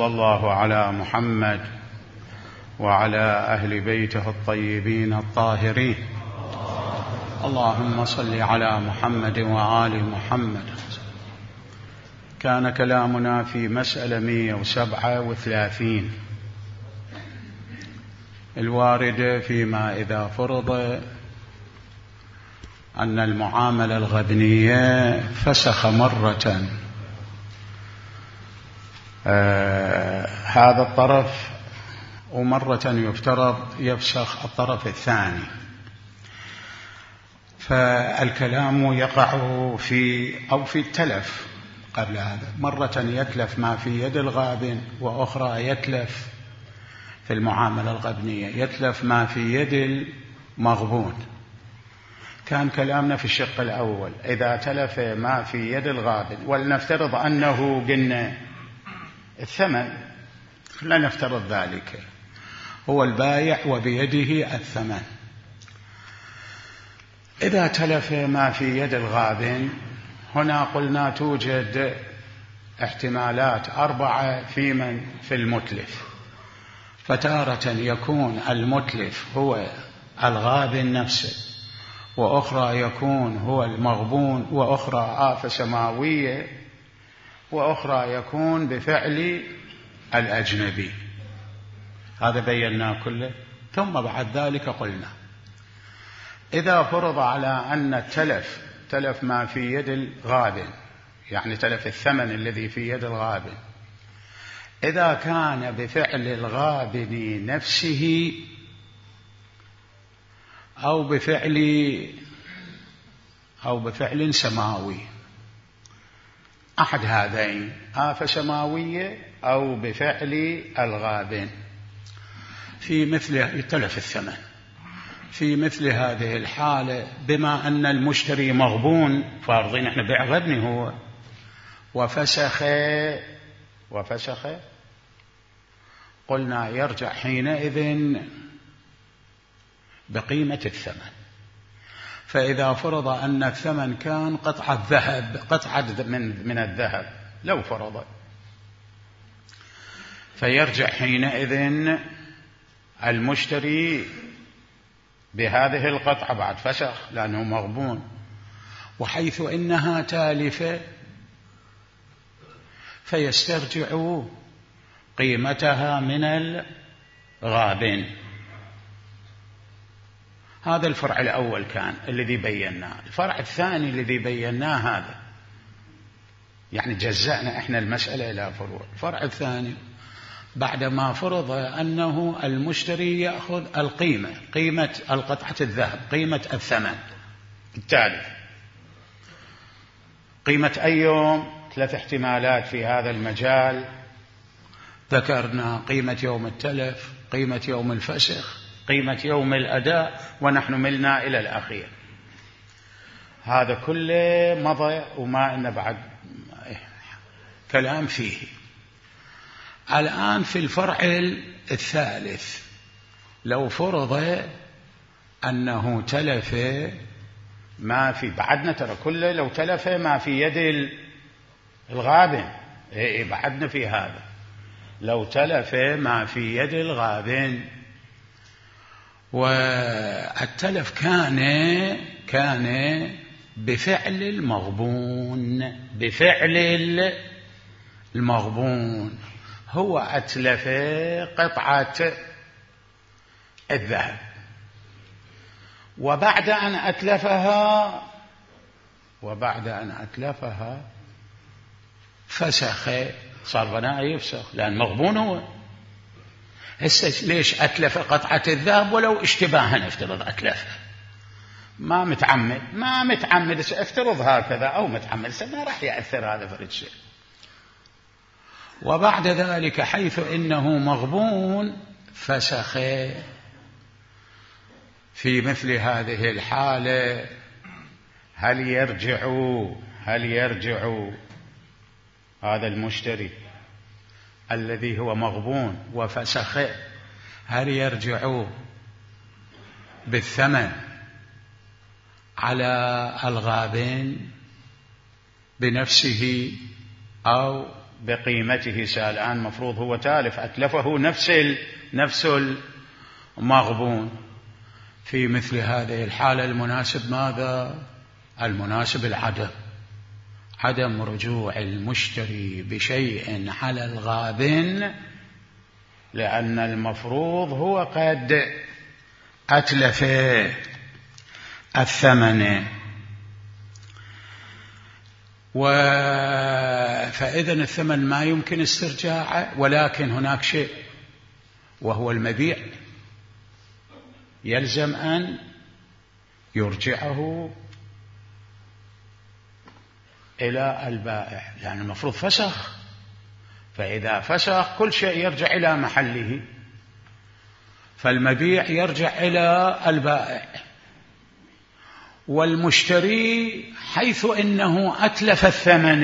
وصلى الله على محمد وعلى أهل بيته الطيبين الطاهرين. اللهم صل على محمد وآل محمد. كان كلامنا في مسألة 137 الواردة فيما إذا فرض أن المعاملة الغبنية فسخ مرة هذا الطرف ومرة يفترض يفسخ الطرف الثاني، فالكلام يقع في التلف قبل هذا. مرة يتلف ما في يد الغابن، وأخرى يتلف في المعاملة الغبنية يتلف ما في يد المغبون. كان كلامنا في الشق الأول إذا تلف ما في يد الغابن، ولنفترض أنه قلنا الثمن، لا نفترض ذلك، هو البايع وبيده الثمن. إذا تلف ما في يد الغابن، هنا قلنا توجد احتمالات 4 في المتلف. فتارة يكون المتلف هو الغابن نفسه، وأخرى يكون هو المغبون، وأخرى آفة سماوية، وأخرى يكون بفعل الأجنبي. هذا بيناه كله. ثم بعد ذلك قلنا إذا فرض على أن التلف تلف ما في يد الغابن، يعني تلف الثمن الذي في يد الغابن، إذا كان بفعل الغابن نفسه أو بفعل سماوي، أحد هذين، آفة سماوية أو بفعل الغابن، في مثل تلف الثمن، في مثل هذه الحالة بما أن المشتري مغبون، فارضين احنا بيع غبني هو، وفسخ قلنا يرجع حينئذ بقيمة الثمن. فإذا فرض أن الثمن كان قطعة من الذهب، لو فرض، فيرجع حينئذ المشتري بهذه القطعة بعد فسخ لأنه مغبون، وحيث إنها تالفة فيسترجع قيمتها من الغابن. هذا الفرع الأول كان الذي بيناه. الفرع الثاني الذي بيناه هذا، يعني جزأنا إحنا المسألة إلى فروع. الفرع الثاني بعدما فرض أنه المشتري يأخذ قيمة القطعة الذهب، قيمة الثمن التالف، قيمة أي يوم؟ 3 احتمالات في هذا المجال ذكرنا: قيمة يوم التلف، قيمة يوم الفسخ، قيمة يوم الأداء، ونحن ملنا إلى الأخير. هذا كله مضى وما إن بعد كلام فيه. الآن في الفرع الثالث، لو فرض أنه تلف ما في، بعدنا ترى كله لو تلف ما في يد الغابن، بعدنا في هذا، لو تلف ما في يد الغابن والتلف كان بفعل المغبون، هو أتلف قطعة الذهب، وبعد أن أتلفها فسخ، صار بناء يفسخ لأن مغبون هو. هسه ليش أتلف قطعة الذهب ولو اشتباها؟ نفترض أتلف ما متعمد افترض هكذا، أو متعمد، ما راح يأثر هذا فرد شيء. وبعد ذلك حيث إنه مغبون فسخ. في مثل هذه الحالة هل يرجع هذا المشتري الذي هو مغبون وفسخ، هل يرجع بالثمن على الغابن بنفسه أو بقيمته الآن مفروض هو تالف، أتلفه نفس المغبون. في مثل هذه الحالة المناسب ماذا؟ المناسب عدم رجوع المشتري بشيء على الغابن، لأن المفروض هو قد أتلف الثمن. فإذا الثمن ما يمكن استرجاعه، ولكن هناك شيء وهو المبيع يلزم أن يرجعه إلى البائع، لأن المفروض فسخ، فإذا فسخ كل شيء يرجع إلى محله، فالمبيع يرجع إلى البائع، والمشتري حيث إنه أتلف الثمن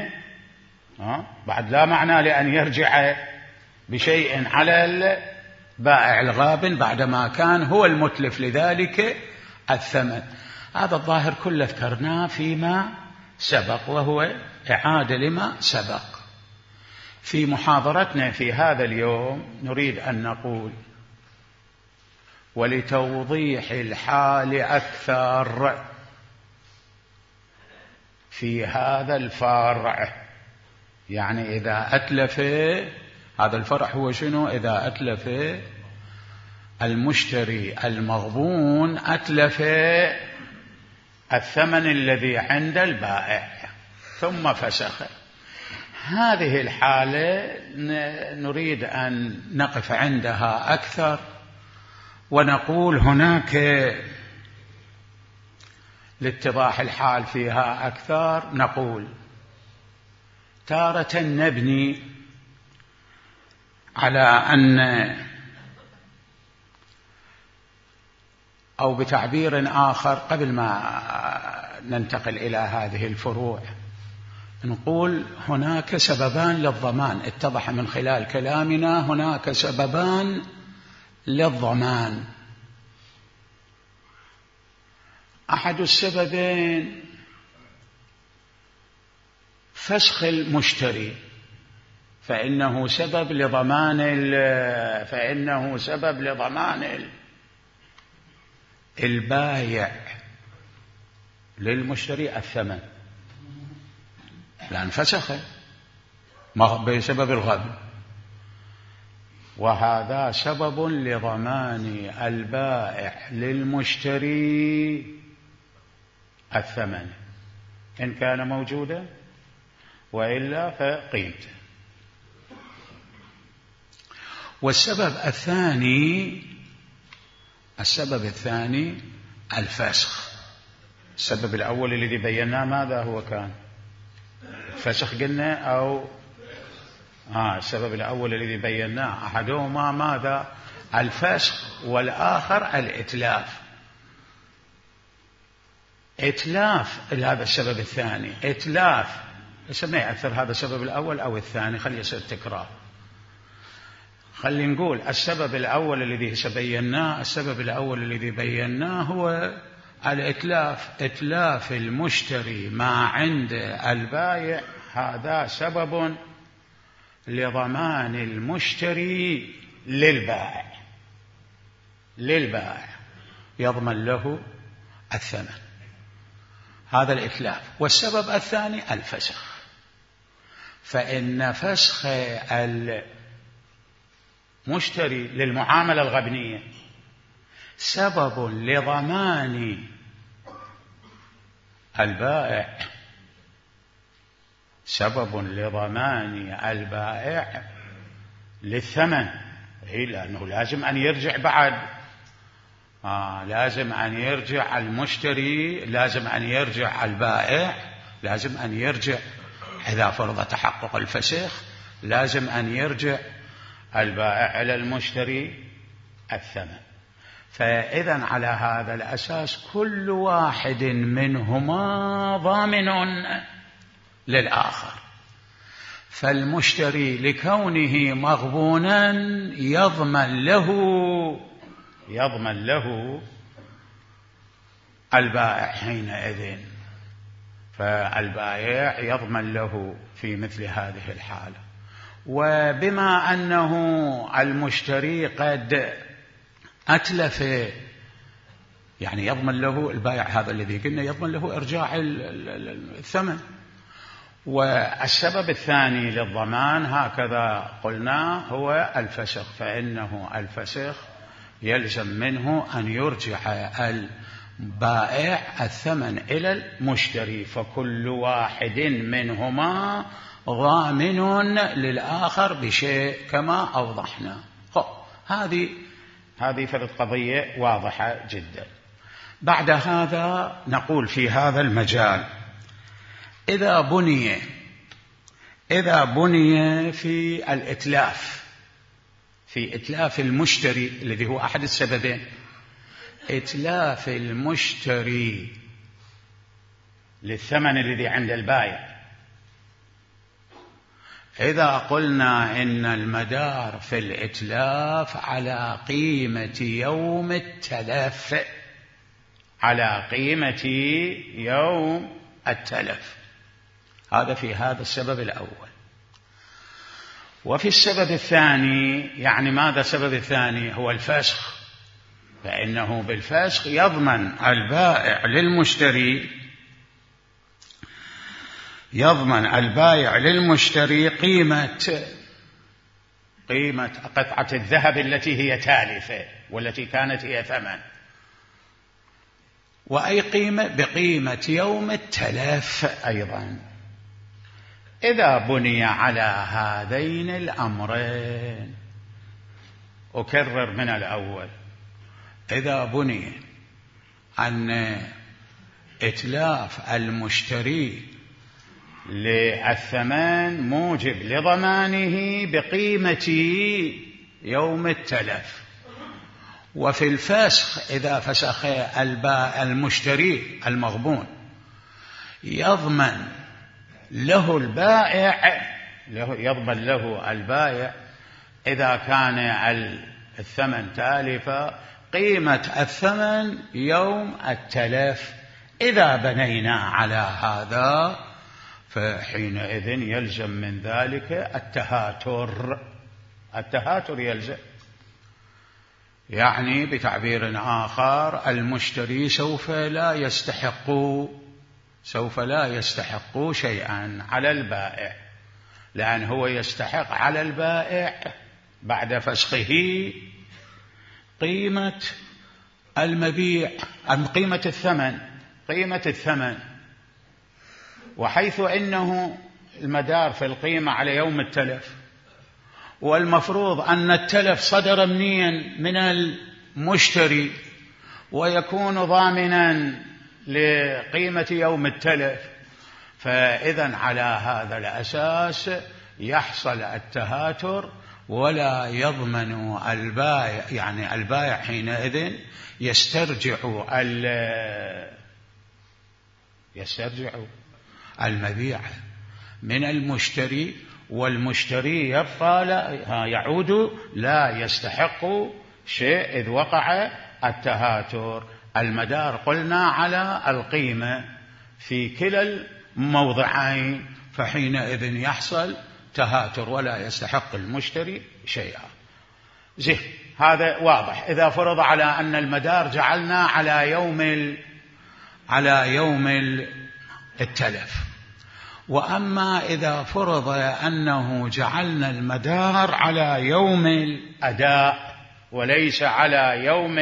بعد لا معنى لأن يرجع بشيء على البائع الغابن بعدما كان هو المتلف لذلك الثمن. هذا الظاهر كله ذكرناه فيما سبق، وهو إعادة لما سبق. في محاضرتنا في هذا اليوم نريد أن نقول، ولتوضيح الحال أكثر في هذا الفرع، يعني إذا أتلف هذا الفرع هو شنو؟ إذا أتلف المشتري المغبون أتلف الثمن الذي عند البائع ثم فسخ، هذه الحالة نريد أن نقف عندها أكثر ونقول هناك لاتضاح الحال فيها أكثر. نقول تارة نبني على أن، أو بتعبير آخر قبل ما ننتقل إلى هذه الفروع، نقول هناك سببان للضمان. اتضح من خلال كلامنا هناك سببان للضمان. أحد السببين فسخ المشتري، فإنه سبب لضمان البايع للمشتري الثمن، لأن فسخه بسبب الغبن، وهذا سبب لضمان البائع للمشتري الثمن إن كان موجودا، وإلا فقيمته. والسبب الثاني الفسخ. السبب الأول الذي بيناه ماذا هو كان؟ الفسخ قلنا، أو السبب الأول الذي بيناه أحدهما ماذا؟ الفسخ، والآخر الإتلاف. هذا السبب الثاني إتلاف، ما يأثر هذا السبب الأول أو الثاني، خلي يصير تكرار. خلي نقول السبب الأول الذي بيناه هو الإتلاف، إتلاف المشتري ما عند البائع، هذا سبب لضمان المشتري للبائع يضمن له الثمن، هذا الإتلاف. والسبب الثاني الفسخ، فإن فسخ المشتري للمعاملة الغبنية سبب لضمان البائع للثمن، لأنه لازم أن يرجع بعد، لازم أن يرجع المشتري، لازم أن يرجع البائع، لازم أن يرجع إذا فرض تحقق الفسخ، لازم أن يرجع البائع إلى المشتري الثمن. فإذا على هذا الأساس كل واحد منهما ضامن للآخر، فالمشتري لكونه مغبونا يضمن له البائع حينئذ، فالبائع يضمن له في مثل هذه الحالة. وبما أنه المشتري قد أتلف، يعني يضمن له البائع هذا الذي قلنا يضمن له إرجاع الثمن. والسبب الثاني للضمان هكذا قلنا هو الفسخ، فإنه الفسخ يلزم منه أن يرجع البائع الثمن إلى المشتري، فكل واحد منهما ضامن للآخر بشيء كما أوضحنا. هذه فرد قضية واضحة جدا. بعد هذا نقول في هذا المجال إذا بني في الإتلاف، في إتلاف المشتري الذي هو أحد السببين، إتلاف المشتري للثمن الذي عند البائع. إذا قلنا إن المدار في الإتلاف على قيمة يوم التلف، على قيمة يوم التلف، هذا في هذا السبب الأول. وفي السبب الثاني، يعني ماذا السبب الثاني؟ هو الفسخ، فإنه بالفسخ يضمن البائع للمشتري، يضمن البائع للمشتري قيمة قطعة الذهب التي هي تالفة والتي كانت هي ثمن، وأي قيمة بقيمة يوم التلف أيضا. إذا بني على هذين الأمرين، أكرر من الأول، إذا بني أن إتلاف المشتري للثمن موجب لضمانه بقيمة يوم التلف، وفي الفسخ إذا فسخ المشتري المغبون يضمن له البائع، يضمن له البائع إذا كان الثمن تالفا قيمة الثمن يوم التلف. إذا بنينا على هذا فحينئذ يلزم من ذلك التهاتر يلزم، يعني بتعبير آخر المشتري سوف لا يستحق شيئا على البائع، لأن هو يستحق على البائع بعد فسخه قيمة المبيع، قيمة الثمن، وحيث إنه المدار في القيمة على يوم التلف، والمفروض أن التلف صدر من المشتري ويكون ضامنا لقيمة يوم التلف، فإذن على هذا الأساس يحصل التهاتر ولا يضمن البائع، يعني البائع حينئذ يسترجع المبيع من المشتري، والمشتري يبقى يعود لا يستحق شيء إذ وقع التهاتر. المدار قلنا على القيمة في كلا الموضعين، فحينئذ يحصل تهاتر ولا يستحق المشتري شيئا. هذا واضح. إذا فرض على أن المدار جعلنا على يوم التلف، وأما إذا فرض أنه جعلنا المدار على يوم الأداء وليس على يوم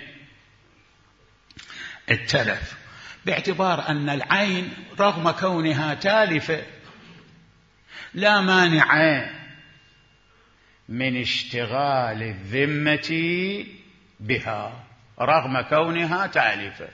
التلف، باعتبار أن العين رغم كونها تالفة لا مانع من اشتغال الذمة بها رغم كونها تالفة.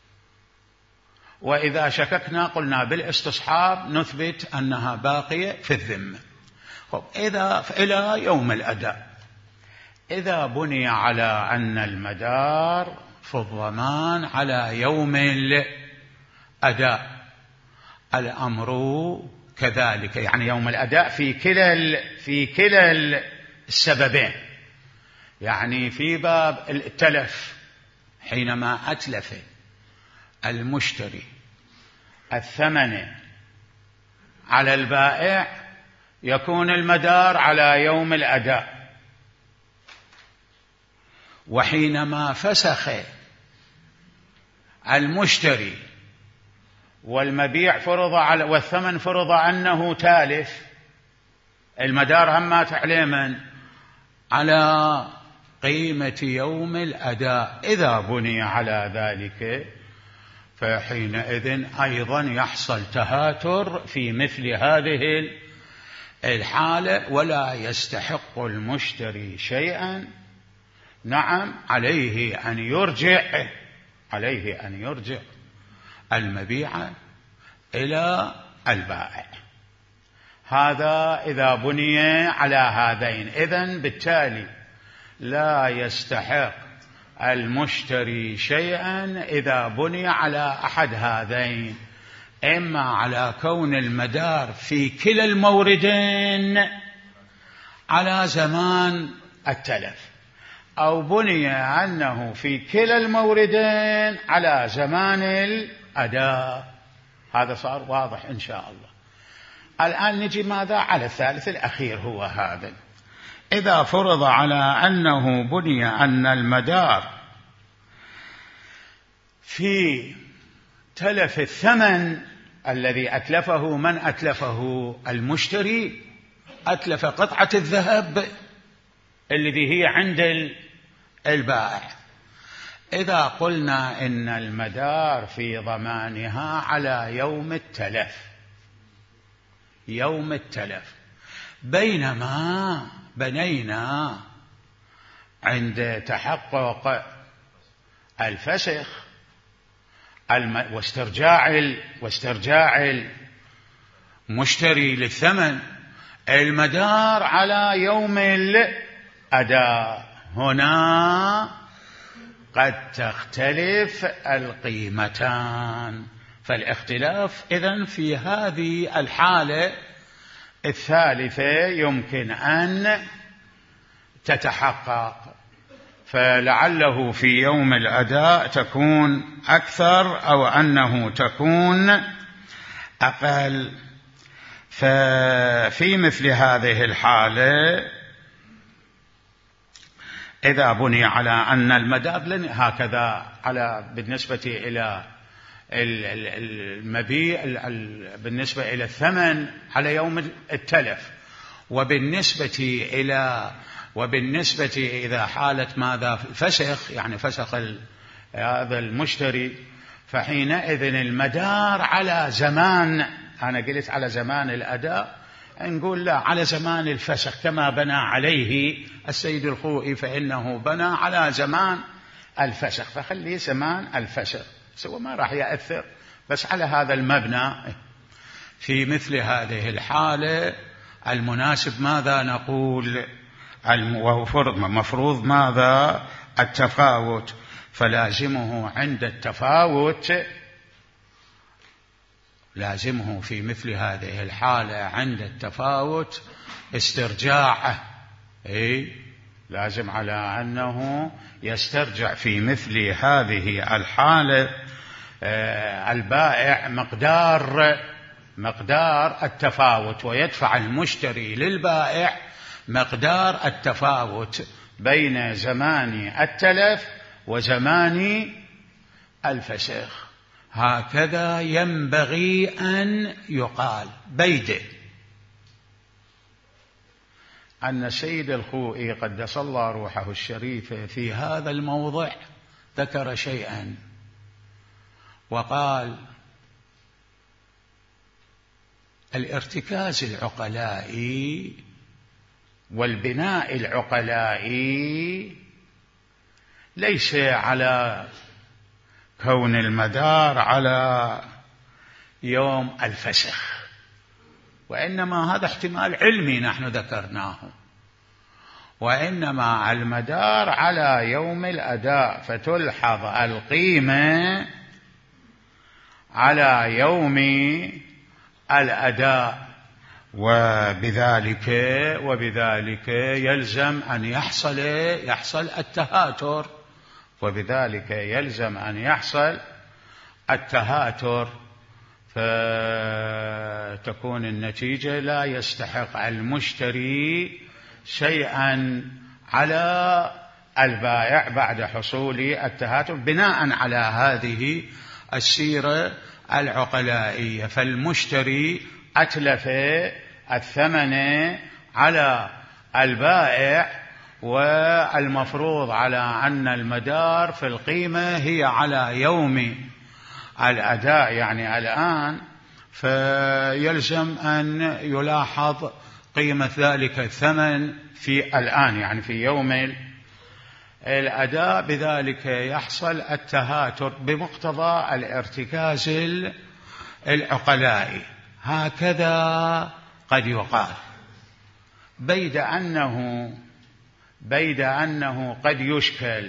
وإذا شككنا قلنا بالاستصحاب نثبت أنها باقية في الذمة. إذا إلى يوم الأداء، إذا بني على أن المدار في الضمان على يوم الأداء، الأمر كذلك، يعني يوم الأداء في كلا السببين، يعني في باب التلف حينما أتلف المشتري الثمن على البائع يكون المدار على يوم الأداء. وحينما فسخ المشتري والمبيع والثمن فرض أنه تالف، المدار همات عليه من؟ على قيمة يوم الأداء. إذا بني على ذلك فحينئذ أيضا يحصل تهاتر في مثل هذه الحالة، ولا يستحق المشتري شيئا. نعم، عليه أن يرجع المبيع إلى البائع. هذا إذا بني على هذين. إذن بالتالي لا يستحق المشتري شيئا إذا بني على أحد هذين، إما على كون المدار في كلا الموردين على زمان التلف، أو بني أنه في كلا الموردين على زمان الأداء. هذا صار واضح إن شاء الله. الآن نجي ماذا على الثالث الأخير، هو هذا. إذا فرض على أنه بني أن المدار في تلف الثمن الذي أتلفه من أتلفه؟ المشتري أتلف قطعة الذهب الذي هي عند البائع. إذا قلنا إن المدار في ضمانها على يوم التلف، بينما بنينا عند تحقق الفسخ واسترجاع المشتري للثمن المدار على يوم الأداء. هنا قد تختلف القيمتان، فالاختلاف إذن في هذه الحالة الثالثة يمكن أن تتحقق، فلعله في يوم الأداء تكون أكثر أو أنه تكون أقل. ففي مثل هذه الحالة إذا بني على أن المدار هكذا بالنسبة إلى المبيع، بالنسبة إلى الثمن على يوم التلف، وبالنسبة إذا حالة ماذا فسخ، يعني فسخ هذا المشتري، فحينئذ المدار على زمان، أنا قلت على زمان الأداء، نقول لا، على زمان الفسخ كما بنى عليه السيد الخوئي، فإنه بنى على زمان الفسخ، فخليه زمان الفسخ سوى ما راح يأثر، بس على هذا المبنى. في مثل هذه الحالة المناسب ماذا نقول؟ مفروض ماذا؟ التفاوت. فلازمه عند التفاوت، لازمه في مثل هذه الحالة عند التفاوت استرجاعه. لازم على أنه يسترجع في مثل هذه الحالة البائع مقدار التفاوت، ويدفع المشتري للبائع مقدار التفاوت بين زمان التلف وزمان الفسخ. هكذا ينبغي أن يقال. بيده أن سيد الخوئي قدس الله روحه الشريفة في هذا الموضع ذكر شيئا، وقال: الارتكاز العقلائي والبناء العقلائي ليس على كون المدار على يوم الفسخ، وإنما هذا احتمال علمي نحن ذكرناه، وإنما المدار على يوم الأداء، فتلحظ القيمة على يوم الأداء، وبذلك يلزم أن يحصل التهاتر، وبذلك يلزم أن يحصل التهاتر. فتكون النتيجة لا يستحق المشتري شيئا على البائع بعد حصول التهاتف بناء على هذه السيرة العقلائية. فالمشتري أتلف الثمن على البائع، والمفروض على أن المدار في القيمة هي على يوم الأداء، يعني الآن، فيلزم أن يلاحظ قيمة ذلك الثمن في الآن، يعني في يوم الأداء. بذلك يحصل التهاتر بمقتضى الارتكاز العقلائي. هكذا قد يقال، بيد أنه قد يشكل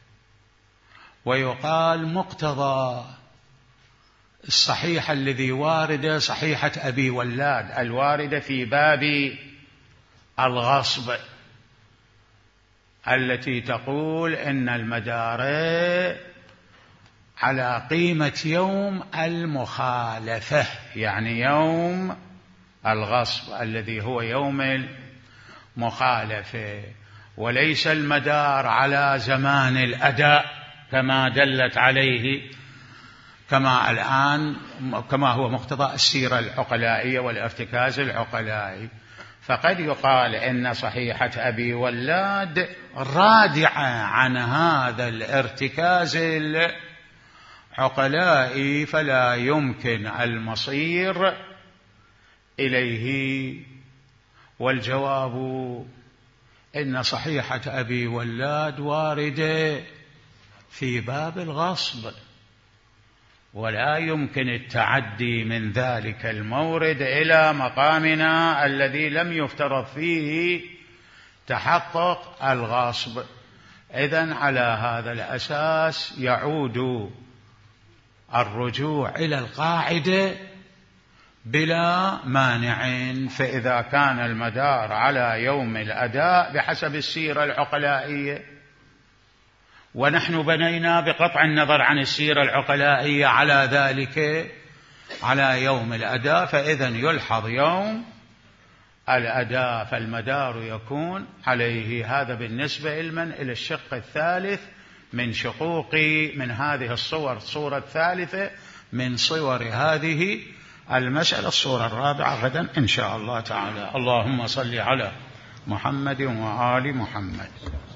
ويقال مقتضى الصحيح الذي وارد، صحيحة أبي ولاد الواردة في باب الغصب، التي تقول إن المدار على قيمة يوم المخالفة، يعني يوم الغصب الذي هو يوم المخالفة، وليس المدار على زمان الأداء كما دلت عليه كما هو مقتضى السيرة العقلائية والارتكاز العقلائي. فقد يقال إن صحيحة أبي ولاد رادعة عن هذا الارتكاز العقلائي، فلا يمكن المصير إليه. والجواب إن صحيحة أبي ولاد واردة في باب الغصب، ولا يمكن التعدي من ذلك المورد إلى مقامنا الذي لم يفترض فيه تحقق الغصب. إذن على هذا الأساس يعود الرجوع إلى القاعدة بلا مانع. فإذا كان المدار على يوم الأداء بحسب السيرة العقلائية، ونحن بنينا بقطع النظر عن السيرة العقلائية على ذلك، على يوم الأداء، فإذن يلحظ يوم الأداء فالمدار يكون عليه. هذا بالنسبة إلى الشق الثالث من شقوق من هذه الصور، الصورة الثالثة من صور هذه المسألة. الصورة الرابعة غدا إن شاء الله تعالى. اللهم صل على محمد وآل محمد.